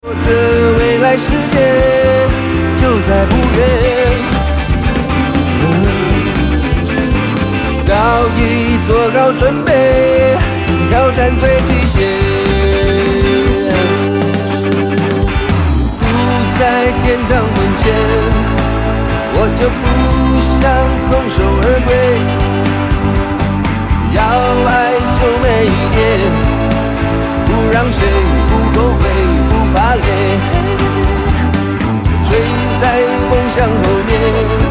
我的未来世界就在不远。早已做好准备，挑战最极限。不在天堂面前，我就不想空手而归。要爱就每一天，不让谁不后悔，不怕累。追在梦想后面。